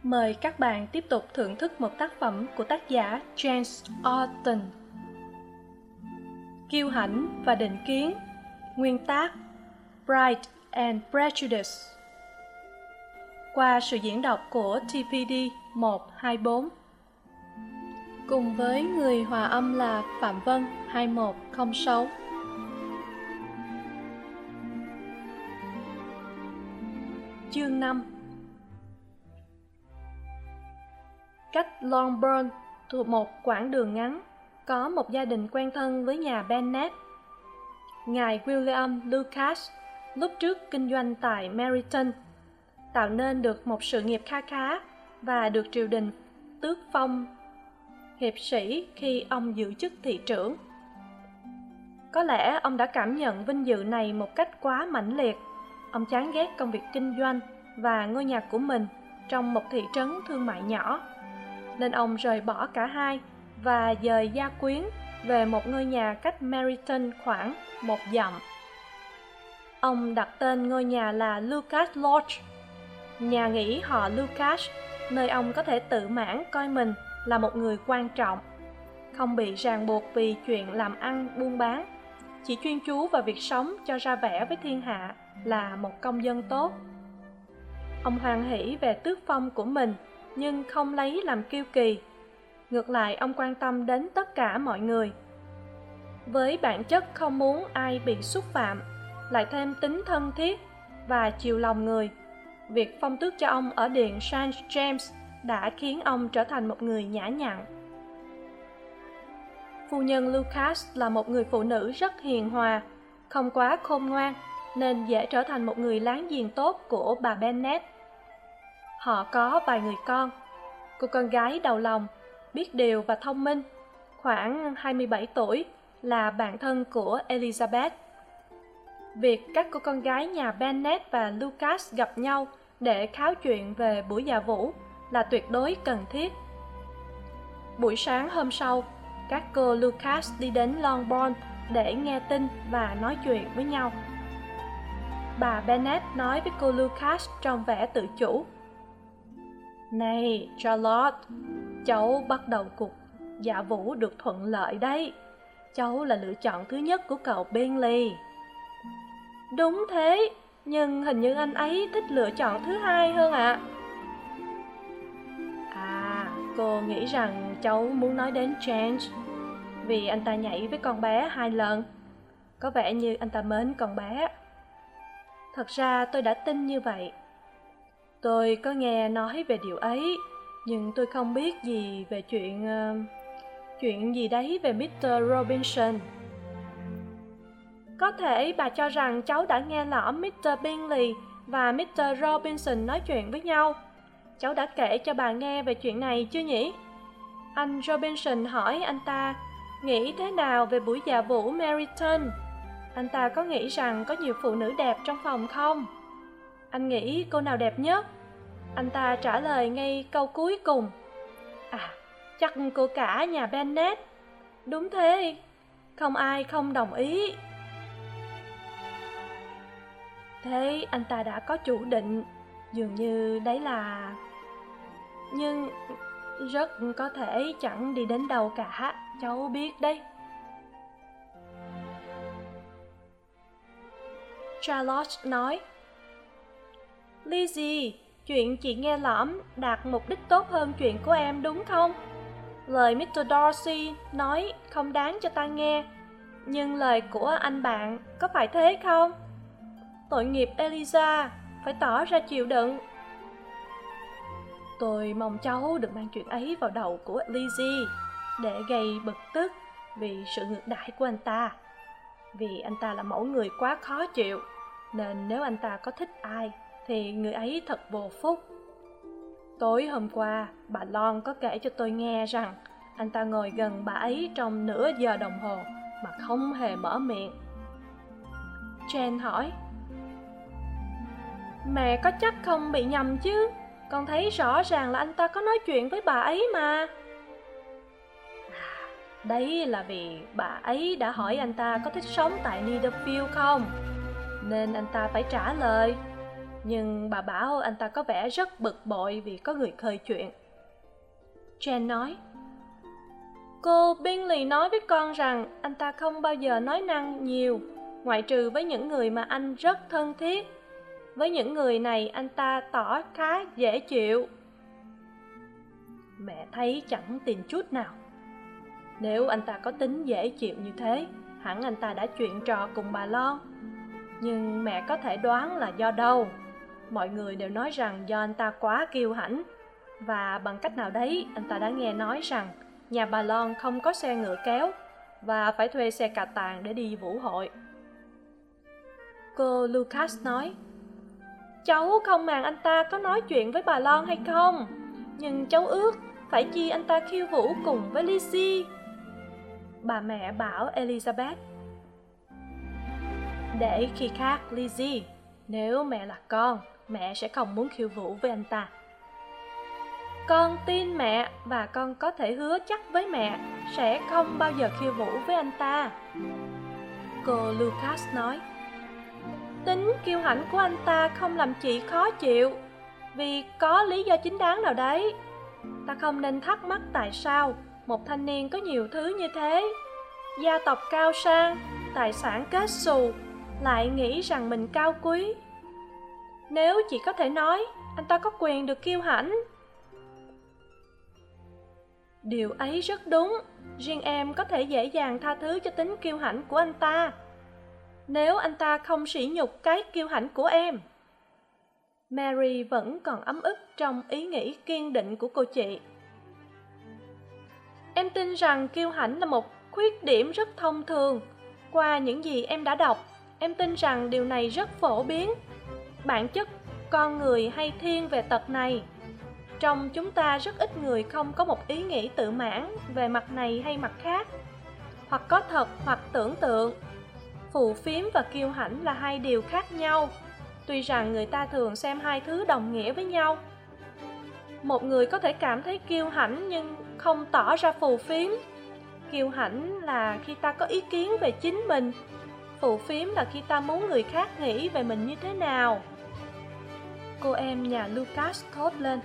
Mời các bạn tiếp tục thưởng thức một tác phẩm của tác giả James Austen. Kiêu hãnh và định kiến. Nguyên tác Pride and Prejudice. Qua sự diễn đọc của TPD 124. Cùng với người hòa âm là Phạm Vân 2106. Chương 5. Cách Longbourn thuộc một quãng đường ngắn, có một gia đình quen thân với nhà Bennet. Ngài William Lucas lúc trước kinh doanh tại Meryton, tạo nên được một sự nghiệp kha khá và được triều đình tước phong hiệp sĩ khi ông giữ chức thị trưởng. Có lẽ ông đã cảm nhận vinh dự này một cách quá mãnh liệt. Ông chán ghét công việc kinh doanh và ngôi nhà của mình trong một thị trấn thương mại nhỏ, nên ông rời bỏ cả hai và dời gia quyến về một ngôi nhà cách Meryton khoảng 1 dặm. Ông đặt tên ngôi nhà là Lucas Lodge, nhà nghỉ họ Lucas, nơi ông có thể tự mãn coi mình là một người quan trọng, không bị ràng buộc vì chuyện làm ăn buôn bán, chỉ chuyên chú vào việc sống cho ra vẻ với thiên hạ là một công dân tốt. Ông hoan hỉ về tước phong của mình nhưng không lấy làm kiêu kỳ. Ngược lại, ông quan tâm đến tất cả mọi người. Với bản chất không muốn ai bị xúc phạm, lại thêm tính thân thiết và chiều lòng người, việc phong tước cho ông ở điện St. James đã khiến ông trở thành một người nhã nhặn. Phu nhân Lucas là một người phụ nữ rất hiền hòa, không quá khôn ngoan, nên dễ trở thành một người láng giềng tốt của bà Bennet. Họ có vài người con. Cô con gái đầu lòng, biết điều và thông minh, khoảng 27 tuổi, là bạn thân của Elizabeth. Việc các cô con gái nhà Bennet và Lucas gặp nhau để kháo chuyện về buổi dạ vũ là tuyệt đối cần thiết. Buổi sáng hôm sau, các cô Lucas đi đến Longbourn để nghe tin và nói chuyện với nhau. Bà Bennet nói với cô Lucas trong vẻ tự chủ: "Này Charlotte, cháu bắt đầu cuộc dạ vũ được thuận lợi đấy. Cháu là lựa chọn thứ nhất của cậu Bingley." "Đúng thế, nhưng hình như anh ấy thích lựa chọn thứ hai hơn ạ." Cô nghĩ rằng cháu muốn nói đến James, vì anh ta nhảy với con bé 2 lần. Có vẻ như anh ta mến con bé. Thật ra tôi đã tin như vậy. Tôi có nghe nói về điều ấy, nhưng tôi không biết gì về chuyện gì đấy về Mr. Robinson. Có thể bà cho rằng cháu đã nghe lỏm Mr. Bingley và Mr. Robinson nói chuyện với nhau. Cháu đã kể cho bà nghe về chuyện này chưa nhỉ? Anh Robinson hỏi anh ta nghĩ thế nào về buổi dạ vũ Meryton. Anh ta có nghĩ rằng có nhiều phụ nữ đẹp trong phòng không? Anh nghĩ cô nào đẹp nhất? Anh ta trả lời ngay câu cuối cùng: chắc cô cả nhà Bennet. Đúng thế, không ai không đồng ý. Thế anh ta đã có chủ định, dường như đấy là... Nhưng rất có thể chẳng đi đến đâu cả, cháu biết đấy. Charlotte nói: "Lizzie, chuyện chị nghe lỏm đạt mục đích tốt hơn chuyện của em đúng không? Lời Mr. Darcy nói không đáng cho ta nghe, nhưng lời của anh bạn có phải thế không? Tội nghiệp Eliza, phải tỏ ra chịu đựng." Tôi mong cháu đừng mang chuyện ấy vào đầu của Lizzie để gây bực tức vì sự ngược đãi của anh ta. Vì anh ta là mẫu người quá khó chịu, nên nếu anh ta có thích ai thì người ấy thật vô phúc. Tối hôm qua, bà Lon có kể cho tôi nghe rằng anh ta ngồi gần bà ấy trong nửa giờ đồng hồ mà không hề mở miệng. Jane hỏi: "Mẹ có chắc không bị nhầm chứ? Con thấy rõ ràng là anh ta có nói chuyện với bà ấy mà." Đấy là vì bà ấy đã hỏi anh ta có thích sống tại Netherfield không, nên anh ta phải trả lời. nhưng bà bảo anh ta có vẻ rất bực bội vì có người khơi chuyện. Jen nói, cô Bingley nói với con rằng anh ta không bao giờ nói năng nhiều, ngoại trừ với những người mà anh rất thân thiết. Với những người này anh ta tỏ khá dễ chịu. Mẹ thấy chẳng tin chút nào. Nếu anh ta có tính dễ chịu như thế, hẳn anh ta đã chuyện trò cùng bà Lon. Nhưng mẹ có thể đoán là do đâu. Mọi người đều nói rằng do anh ta quá kiêu hãnh, và bằng cách nào đấy anh ta đã nghe nói rằng nhà bà Lon không có xe ngựa kéo và phải thuê xe cà tàng để đi vũ hội. Cô Lucas nói, cháu không màng anh ta có nói chuyện với bà Lon hay không, nhưng cháu ước phải chi anh ta khiêu vũ cùng với Lizzie. Bà mẹ bảo Elizabeth, để khi khác Lizzie, nếu mẹ là con, mẹ sẽ không muốn khiêu vũ với anh ta. Con tin mẹ và con có thể hứa chắc với mẹ sẽ không bao giờ khiêu vũ với anh ta. Cô Lucas nói, tính kiêu hãnh của anh ta không làm chị khó chịu, vì có lý do chính đáng nào đấy. Ta không nên thắc mắc tại sao một thanh niên có nhiều thứ như thế, gia tộc cao sang, tài sản kết xù, lại nghĩ rằng mình cao quý. Nếu chị có thể nói, anh ta có quyền được kiêu hãnh. Điều ấy rất đúng, riêng em có thể dễ dàng tha thứ cho tính kiêu hãnh của anh ta, nếu anh ta không sỉ nhục cái kiêu hãnh của em. Mary vẫn còn ấm ức trong ý nghĩ kiên định của cô chị. Em tin rằng kiêu hãnh là một khuyết điểm rất thông thường. Qua những gì em đã đọc, em tin rằng điều này rất phổ biến. Bản chất con người hay thiên về tật này. Trong chúng ta rất ít người không có một ý nghĩ tự mãn về mặt này hay mặt khác, hoặc có thật hoặc tưởng tượng. Phù phiếm và kiêu hãnh là hai điều khác nhau, tuy rằng người ta thường xem hai thứ đồng nghĩa với nhau. Một người có thể cảm thấy kiêu hãnh nhưng không tỏ ra phù phiếm. Kiêu hãnh là khi ta có ý kiến về chính mình, phù phiếm là khi ta muốn người khác nghĩ về mình như thế nào. Cô em nhà Lucas thốt lên,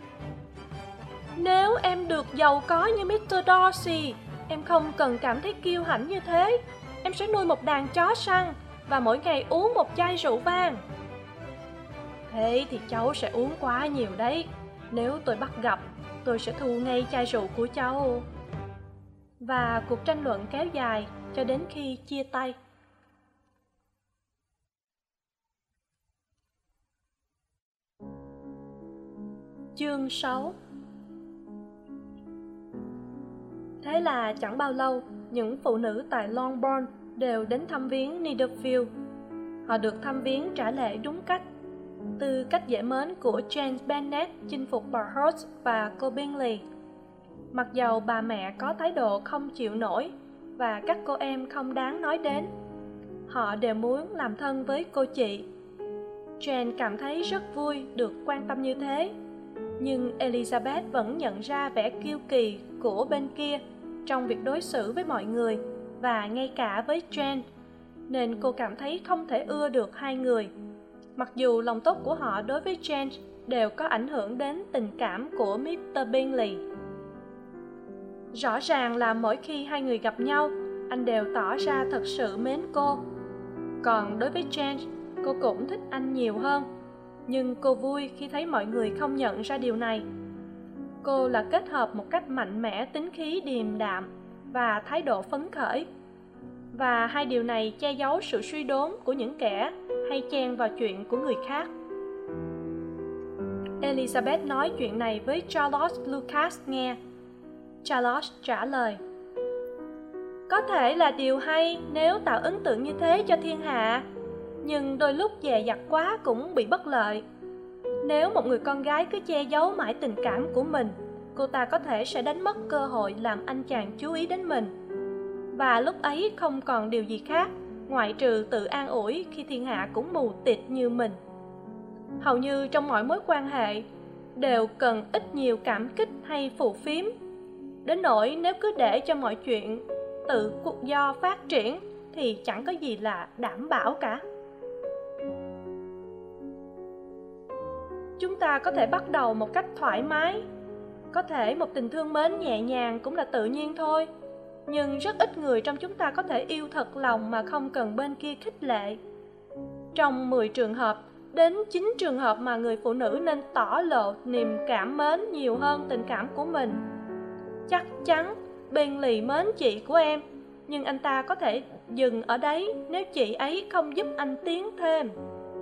nếu em được giàu có như Mr. Darcy, em không cần cảm thấy kiêu hãnh như thế. Em sẽ nuôi một đàn chó săn và mỗi ngày uống một chai rượu vang. Thế thì cháu sẽ uống quá nhiều đấy. Nếu tôi bắt gặp, tôi sẽ thu ngay chai rượu của cháu. Và cuộc tranh luận kéo dài cho đến khi chia tay. Chương 6. Thế là chẳng bao lâu, những phụ nữ tại Longbourn đều đến thăm viếng Netherfield. Họ được thăm viếng trả lễ đúng cách, từ cách dễ mến của James Bennet chinh phục bà Hurst và cô Bingley. Mặc dầu bà mẹ có thái độ không chịu nổi và các cô em không đáng nói đến, họ đều muốn làm thân với cô chị. Jane cảm thấy rất vui được quan tâm như thế, nhưng Elizabeth vẫn nhận ra vẻ kiêu kỳ của bên kia trong việc đối xử với mọi người và ngay cả với Jane, nên cô cảm thấy không thể ưa được hai người, mặc dù lòng tốt của họ đối với Jane đều có ảnh hưởng đến tình cảm của Mr. Bingley. Rõ ràng là mỗi khi hai người gặp nhau, anh đều tỏ ra thật sự mến cô. Còn đối với Jane, cô cũng thích anh nhiều hơn, nhưng cô vui khi thấy mọi người không nhận ra điều này. Cô là kết hợp một cách mạnh mẽ tính khí điềm đạm và thái độ phấn khởi, và hai điều này che giấu sự suy đốn của những kẻ hay chen vào chuyện của người khác. Elizabeth nói chuyện này với Charlotte Lucas nghe. Charlotte trả lời, có thể là điều hay nếu tạo ấn tượng như thế cho thiên hạ, nhưng đôi lúc dè dặt quá cũng bị bất lợi. Nếu một người con gái cứ che giấu mãi tình cảm của mình, cô ta có thể sẽ đánh mất cơ hội làm anh chàng chú ý đến mình, và lúc ấy không còn điều gì khác ngoại trừ tự an ủi khi thiên hạ cũng mù tịt như mình. Hầu như trong mọi mối quan hệ đều cần ít nhiều cảm kích hay phù phiếm, đến nỗi nếu cứ để cho mọi chuyện tự do phát triển thì chẳng có gì là đảm bảo cả. Chúng ta có thể bắt đầu một cách thoải mái. Có thể một tình thương mến nhẹ nhàng cũng là tự nhiên thôi. Nhưng rất ít người trong chúng ta có thể yêu thật lòng mà không cần bên kia khích lệ. Trong 10 trường hợp, đến 9 trường hợp mà người phụ nữ nên tỏ lộ niềm cảm mến nhiều hơn tình cảm của mình. Chắc chắn Bentley mến chị của em, nhưng anh ta có thể dừng ở đấy nếu chị ấy không giúp anh tiến thêm.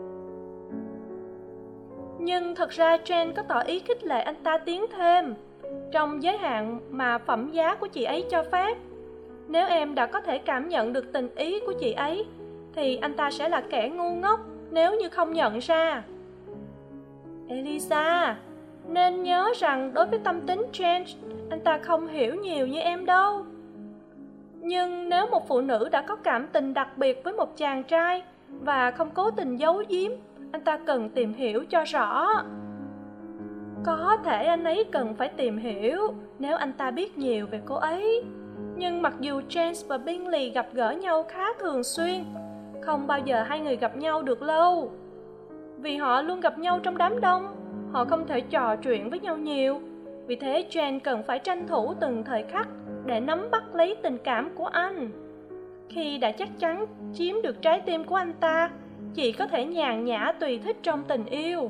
Nhưng thật ra Jen có tỏ ý khích lệ anh ta tiến thêm, trong giới hạn mà phẩm giá của chị ấy cho phép. Nếu em đã có thể cảm nhận được tình ý của chị ấy, thì anh ta sẽ là kẻ ngu ngốc nếu như không nhận ra. Elisa, nên nhớ rằng đối với tâm tính Jen, anh ta không hiểu nhiều như em đâu. Nhưng nếu một phụ nữ đã có cảm tình đặc biệt với một chàng trai và không cố tình giấu giếm, anh ta cần tìm hiểu cho rõ. Có thể anh ấy cần phải tìm hiểu nếu anh ta biết nhiều về cô ấy. Nhưng mặc dù James và Bingley gặp gỡ nhau khá thường xuyên, không bao giờ hai người gặp nhau được lâu. Vì họ luôn gặp nhau trong đám đông, họ không thể trò chuyện với nhau nhiều. Vì thế Jane cần phải tranh thủ từng thời khắc để nắm bắt lấy tình cảm của anh. Khi đã chắc chắn chiếm được trái tim của anh ta, chị có thể nhàn nhã tùy thích trong tình yêu.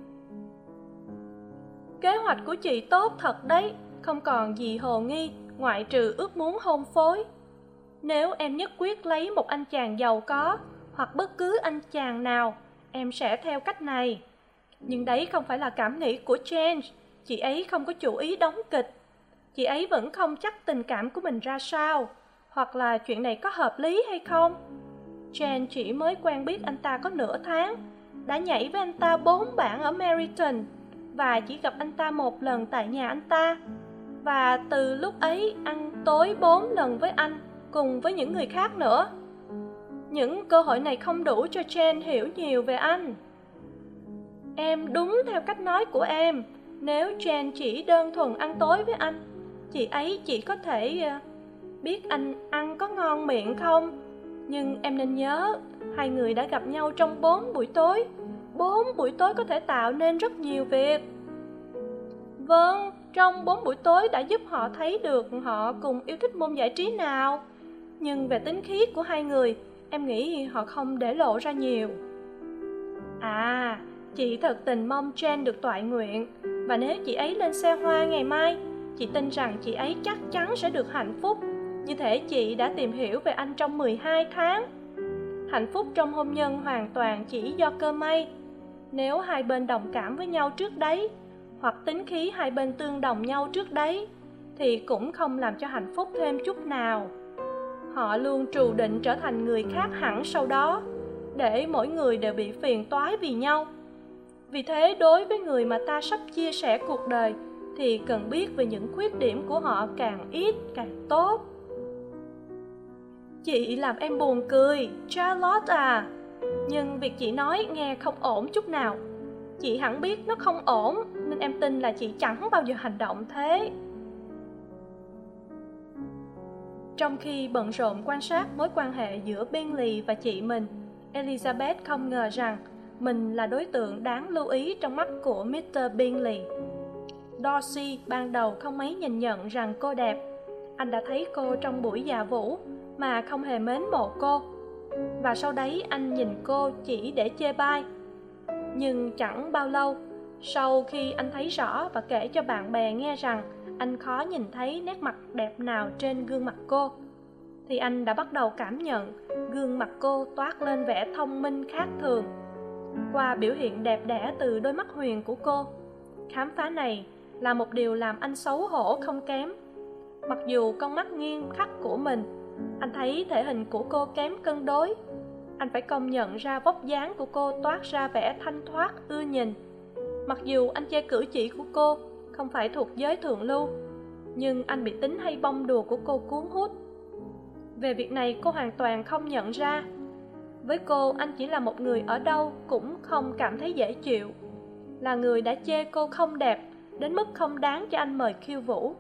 Kế hoạch của chị tốt thật đấy, không còn gì hồ nghi ngoại trừ ước muốn hôn phối. Nếu em nhất quyết lấy một anh chàng giàu có hoặc bất cứ anh chàng nào, em sẽ theo cách này. Nhưng đấy không phải là cảm nghĩ của Jane. Chị ấy không có chủ ý đóng kịch. Chị ấy vẫn không chắc tình cảm của mình ra sao, hoặc là chuyện này có hợp lý hay không. Jane chỉ mới quen biết anh ta có nửa tháng, đã nhảy với anh ta 4 bản ở Meryton và chỉ gặp anh ta một lần tại nhà anh ta. Và từ lúc ấy ăn tối 4 lần với anh cùng với những người khác nữa. Những cơ hội này không đủ cho Jane hiểu nhiều về anh. Em đúng theo cách nói của em. Nếu Jane chỉ đơn thuần ăn tối với anh, chị ấy chỉ có thể biết anh ăn có ngon miệng không. Nhưng em nên nhớ, hai người đã gặp nhau trong 4 buổi tối. 4 buổi tối có thể tạo nên rất nhiều việc. Vâng, trong 4 buổi tối đã giúp họ thấy được họ cùng yêu thích môn giải trí nào. Nhưng về tính khí của hai người, em nghĩ họ không để lộ ra nhiều. À, chị thật tình mong Jane được toại nguyện. Và nếu chị ấy lên xe hoa ngày mai, chị tin rằng chị ấy chắc chắn sẽ được hạnh phúc, như thể chị đã tìm hiểu về anh trong 12 tháng. Hạnh phúc trong hôn nhân hoàn toàn chỉ do cơ may. Nếu hai bên đồng cảm với nhau trước đấy, hoặc tính khí hai bên tương đồng nhau trước đấy, thì cũng không làm cho hạnh phúc thêm chút nào. Họ luôn trù định trở thành người khác hẳn sau đó, để mỗi người đều bị phiền toái vì nhau. Vì thế đối với người mà ta sắp chia sẻ cuộc đời, thì cần biết về những khuyết điểm của họ càng ít càng tốt. Chị làm em buồn cười, Charlotte à. Nhưng việc chị nói nghe không ổn chút nào. Chị hẳn biết nó không ổn, nên em tin là chị chẳng bao giờ hành động thế. Trong khi bận rộn quan sát mối quan hệ giữa Bingley và chị mình, Elizabeth không ngờ rằng mình là đối tượng đáng lưu ý trong mắt của Mr. Bingley. Darcy ban đầu không mấy nhìn nhận rằng cô đẹp. Anh đã thấy cô trong buổi dạ vũ mà không hề mến mộ cô. Và sau đấy anh nhìn cô chỉ để chê bai. Nhưng chẳng bao lâu, sau khi anh thấy rõ và kể cho bạn bè nghe rằng anh khó nhìn thấy nét mặt đẹp nào trên gương mặt cô, thì anh đã bắt đầu cảm nhận gương mặt cô toát lên vẻ thông minh khác thường qua biểu hiện đẹp đẽ từ đôi mắt huyền của cô. Khám phá này là một điều làm anh xấu hổ không kém. Mặc dù con mắt nghiêm khắc của mình, anh thấy thể hình của cô kém cân đối. Anh phải công nhận ra vóc dáng của cô toát ra vẻ thanh thoát ưa nhìn. Mặc dù anh chê cử chỉ của cô không phải thuộc giới thượng lưu, nhưng anh bị tính hay bông đùa của cô cuốn hút. Về việc này cô hoàn toàn không nhận ra. Với cô, anh chỉ là một người ở đâu cũng không cảm thấy dễ chịu, là người đã chê cô không đẹp đến mức không đáng cho anh mời khiêu vũ.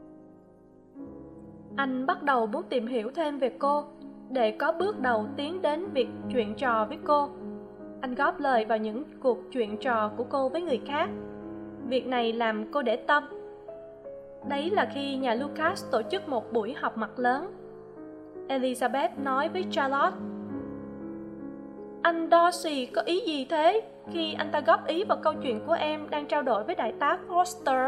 Anh bắt đầu muốn tìm hiểu thêm về cô, để có bước đầu tiến đến việc chuyện trò với cô. Anh góp lời vào những cuộc chuyện trò của cô với người khác. Việc này làm cô để tâm. Đấy là khi nhà Lucas tổ chức một buổi họp mặt lớn. Elizabeth nói với Charlotte: anh Darcy có ý gì thế khi anh ta góp ý vào câu chuyện của em đang trao đổi với đại tá Foster?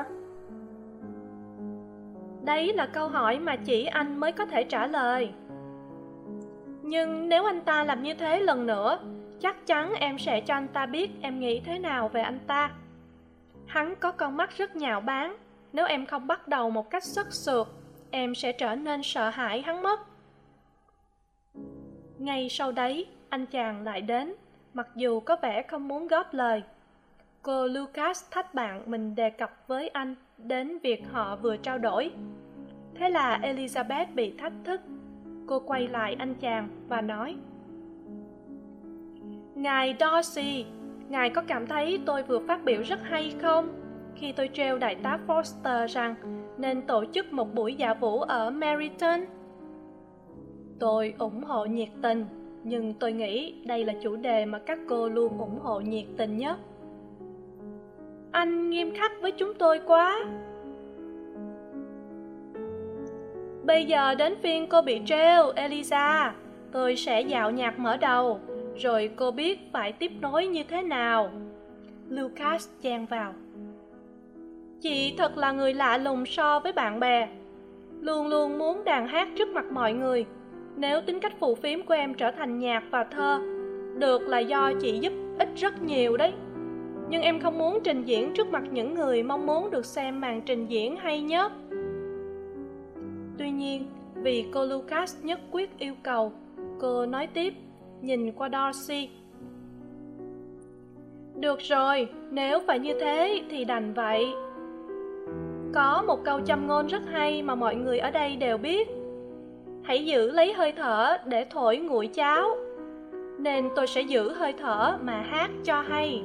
Đấy là câu hỏi mà chỉ anh mới có thể trả lời. Nhưng nếu anh ta làm như thế lần nữa, chắc chắn em sẽ cho anh ta biết em nghĩ thế nào về anh ta. Hắn có con mắt rất nhạo báng. Nếu em không bắt đầu một cách sức sượt, em sẽ trở nên sợ hãi hắn mất. Ngay sau đấy, anh chàng lại đến, mặc dù có vẻ không muốn góp lời. Cô Lucas thách bạn mình đề cập với anh đến việc họ vừa trao đổi. Thế là Elizabeth bị thách thức. Cô quay lại anh chàng và nói: ngài Darcy, ngài có cảm thấy tôi vừa phát biểu rất hay không khi tôi trêu đại tá Foster rằng nên tổ chức một buổi dạ vũ ở Meryton? Tôi ủng hộ nhiệt tình, nhưng tôi nghĩ đây là chủ đề mà các cô luôn ủng hộ nhiệt tình nhất. Anh nghiêm khắc với chúng tôi quá. Bây giờ đến phiên cô bị trêu, Eliza. Tôi sẽ dạo nhạc mở đầu, rồi cô biết phải tiếp nối như thế nào. Lucas chen vào. Chị thật là người lạ lùng so với bạn bè. Luôn luôn muốn đàn hát trước mặt mọi người. Nếu tính cách phù phiếm của em trở thành nhạc và thơ, được là do chị giúp ích rất nhiều đấy. Nhưng em không muốn trình diễn trước mặt những người mong muốn được xem màn trình diễn hay nhất. Tuy nhiên, vì cô Lucas nhất quyết yêu cầu, cô nói tiếp, nhìn qua Darcy. Được rồi, nếu phải như thế thì đành vậy. Có một câu châm ngôn rất hay mà mọi người ở đây đều biết. Hãy giữ lấy hơi thở để thổi nguội cháo. Nên tôi sẽ giữ hơi thở mà hát cho hay.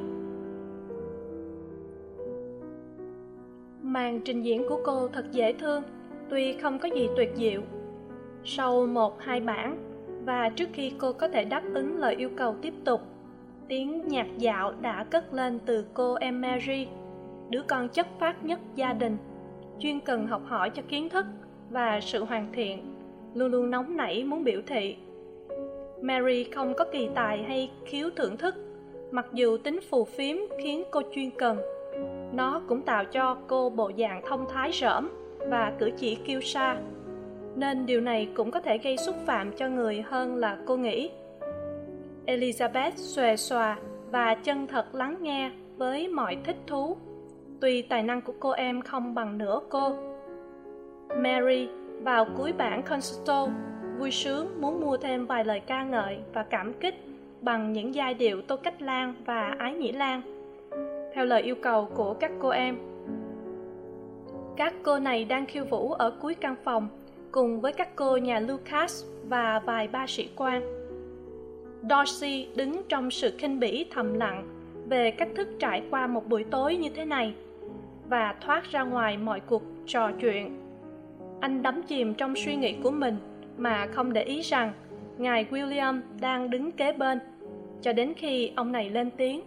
Màn trình diễn của cô thật dễ thương, tuy không có gì tuyệt diệu. Sau 1-2 bản, và trước khi cô có thể đáp ứng lời yêu cầu tiếp tục, tiếng nhạc dạo đã cất lên từ cô em Mary, đứa con chất phác nhất gia đình, chuyên cần học hỏi cho kiến thức và sự hoàn thiện, luôn luôn nóng nảy muốn biểu thị. Mary không có kỳ tài hay khiếu thưởng thức, mặc dù tính phù phiếm khiến cô chuyên cần. Nó cũng tạo cho cô bộ dạng thông thái rỡm và cử chỉ kiêu sa, nên điều này cũng có thể gây xúc phạm cho người hơn là cô nghĩ. Elizabeth xuề xòa và chân thật lắng nghe với mọi thích thú, tuy tài năng của cô em không bằng nửa cô. Mary vào cuối bản concerto vui sướng muốn mua thêm vài lời ca ngợi và cảm kích bằng những giai điệu Tô Cách Lan và Ái Nhĩ Lan, theo lời yêu cầu của các cô em. Các cô này đang khiêu vũ ở cuối căn phòng cùng với các cô nhà Lucas và vài ba sĩ quan. Darcy đứng trong sự khinh bỉ thầm lặng về cách thức trải qua một buổi tối như thế này và thoát ra ngoài mọi cuộc trò chuyện. Anh đắm chìm trong suy nghĩ của mình mà không để ý rằng ngài William đang đứng kế bên, cho đến khi ông này lên tiếng.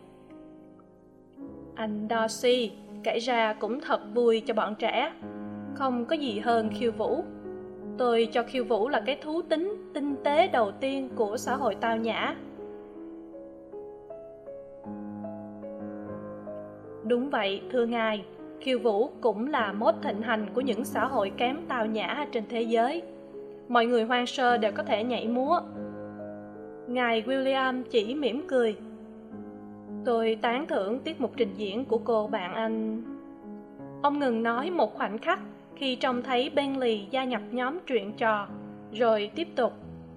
Anh Darcy, kể ra cũng thật vui cho bọn trẻ. Không có gì hơn khiêu vũ. Tôi cho khiêu vũ là cái thú tính tinh tế đầu tiên của xã hội tao nhã. Đúng vậy, thưa ngài, khiêu vũ cũng là mốt thịnh hành của những xã hội kém tao nhã trên thế giới. Mọi người hoang sơ đều có thể nhảy múa. Ngài William chỉ mỉm cười. Tôi tán thưởng tiết mục trình diễn của cô bạn anh. Ông ngừng nói một khoảnh khắc khi trông thấy Bentley gia nhập nhóm chuyện trò, rồi tiếp tục.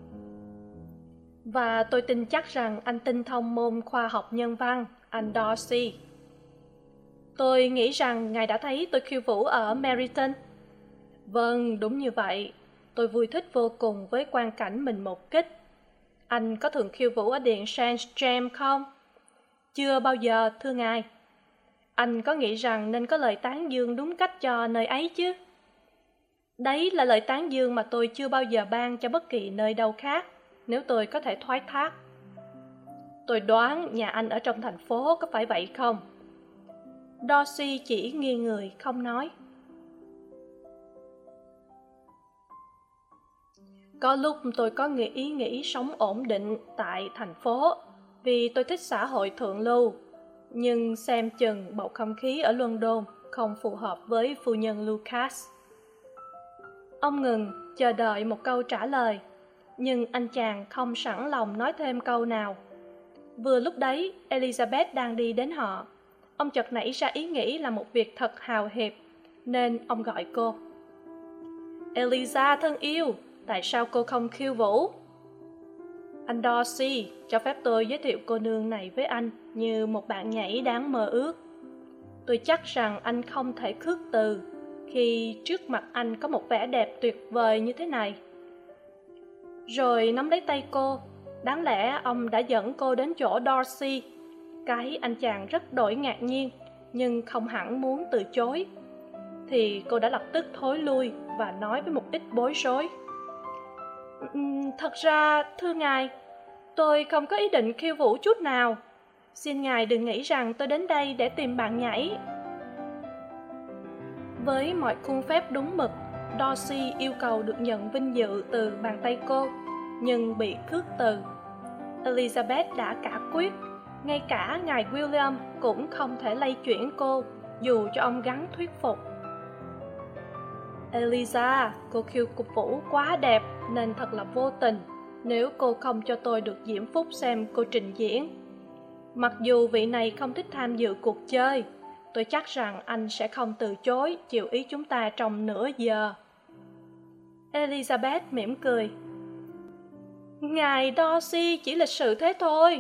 Và tôi tin chắc rằng anh tinh thông môn khoa học nhân văn, anh Darcy. Tôi nghĩ rằng ngài đã thấy tôi khiêu vũ ở Meryton. Vâng, đúng như vậy. Tôi vui thích vô cùng với quang cảnh mình một kích. Anh có thường khiêu vũ ở điện St. James không? Chưa bao giờ, thưa ngài. Anh có nghĩ rằng nên có lời tán dương đúng cách cho nơi ấy chứ? Đấy là lời tán dương mà tôi chưa bao giờ ban cho bất kỳ nơi đâu khác, nếu tôi có thể thoái thác. Tôi đoán nhà anh ở trong thành phố, có phải vậy không? Darcy chỉ nghiêng người không nói. Có lúc tôi có ý nghĩ sống ổn định tại thành phố vì tôi thích xã hội thượng lưu, nhưng xem chừng bầu không khí ở London không phù hợp với phu nhân Lucas. Ông ngừng chờ đợi một câu trả lời, nhưng anh chàng không sẵn lòng nói thêm câu nào. Vừa lúc đấy, Elizabeth đang đi đến họ. Ông chợt nảy ra ý nghĩ là một việc thật hào hiệp, nên ông gọi cô. Eliza thân yêu, tại sao cô không khiêu vũ? Anh Darcy, cho phép tôi giới thiệu cô nương này với anh như một bạn nhảy đáng mơ ước. Tôi chắc rằng anh không thể khước từ khi trước mặt anh có một vẻ đẹp tuyệt vời như thế này. Rồi nắm lấy tay cô. Đáng lẽ ông đã dẫn cô đến chỗ Darcy. Cái anh chàng rất đổi ngạc nhiên, nhưng không hẳn muốn từ chối. Thì cô đã lập tức thối lui và nói với một ít bối rối. Thật ra, thưa ngài, tôi không có ý định khiêu vũ chút nào. Xin ngài đừng nghĩ rằng tôi đến đây để tìm bạn nhảy. Với mọi khuôn phép đúng mực, Darcy yêu cầu được nhận vinh dự từ bàn tay cô, nhưng bị khước từ. Elizabeth đã cả quyết, ngay cả ngài William cũng không thể lay chuyển cô, dù cho ông gắng thuyết phục. Eliza, cô khiêu vũ quá đẹp nên thật là vô tình nếu cô không cho tôi được diễm phúc xem cô trình diễn. Mặc dù vị này không thích tham dự cuộc chơi, tôi chắc rằng anh sẽ không từ chối chiều ý chúng ta trong nửa giờ. Elizabeth mỉm cười. Ngài Darcy chỉ lịch sự thế thôi.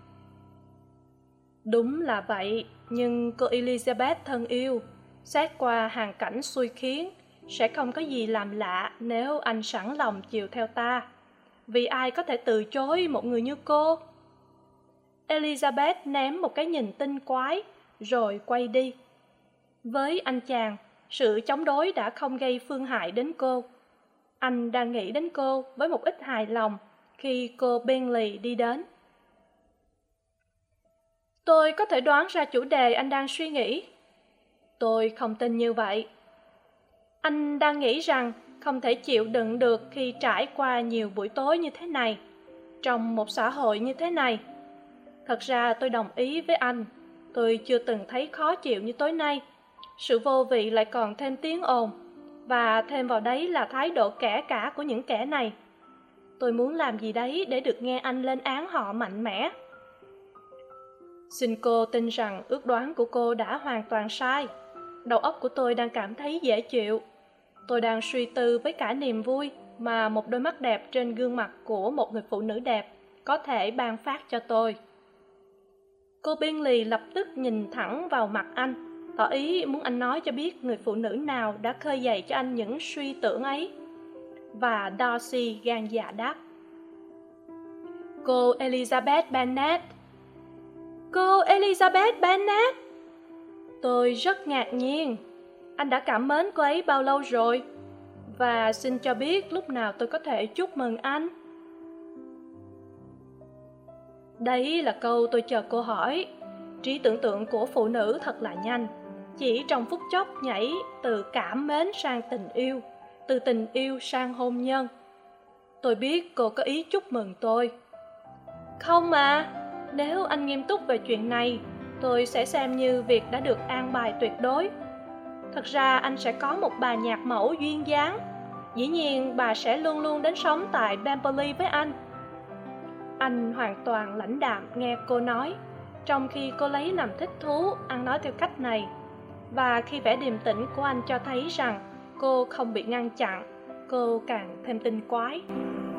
Đúng là vậy, nhưng cô Elizabeth thân yêu, xét qua hoàn cảnh xui khiến, sẽ không có gì làm lạ nếu anh sẵn lòng chiều theo ta. Vì ai có thể từ chối một người như cô? Elizabeth ném một cái nhìn tinh quái, rồi quay đi. Với anh chàng, sự chống đối đã không gây phương hại đến cô. Anh đang nghĩ đến cô với một ít hài lòng khi cô Bingley đi đến. Tôi có thể đoán ra chủ đề anh đang suy nghĩ. Tôi không tin như vậy. Anh đang nghĩ rằng không thể chịu đựng được khi trải qua nhiều buổi tối như thế này, trong một xã hội như thế này. Thật ra tôi đồng ý với anh. Tôi chưa từng thấy khó chịu như tối nay. Sự vô vị lại còn thêm tiếng ồn, và thêm vào đấy là thái độ kẻ cả của những kẻ này. Tôi muốn làm gì đấy để được nghe anh lên án họ mạnh mẽ. Xin cô tin rằng ước đoán của cô đã hoàn toàn sai. Đầu óc của tôi đang cảm thấy dễ chịu. Tôi đang suy tư với cả niềm vui mà một đôi mắt đẹp trên gương mặt của một người phụ nữ đẹp có thể ban phát cho tôi. Cô Bingley lập tức nhìn thẳng vào mặt anh, tỏ ý muốn anh nói cho biết người phụ nữ nào đã khơi dậy cho anh những suy tưởng ấy. Và Darcy gan dạ đáp. Cô Elizabeth Bennet. Cô Elizabeth Bennet? Tôi rất ngạc nhiên. Anh đã cảm mến cô ấy bao lâu rồi? Và xin cho biết lúc nào tôi có thể chúc mừng anh? Đấy là câu tôi chờ cô hỏi. Trí tưởng tượng của phụ nữ thật là nhanh. Chỉ trong phút chốc nhảy từ cảm mến sang tình yêu, từ tình yêu sang hôn nhân. Tôi biết cô có ý chúc mừng tôi. Không mà, nếu anh nghiêm túc về chuyện này, tôi sẽ xem như việc đã được an bài tuyệt đối. Thật ra anh sẽ có một bà nhạc mẫu duyên dáng. Dĩ nhiên bà sẽ luôn luôn đến sống tại Pemberley với anh. Anh hoàn toàn lãnh đạm nghe cô nói, trong khi cô lấy làm thích thú ăn nói theo cách này. Và khi vẻ điềm tĩnh của anh cho thấy rằng cô không bị ngăn chặn, cô càng thêm tinh quái.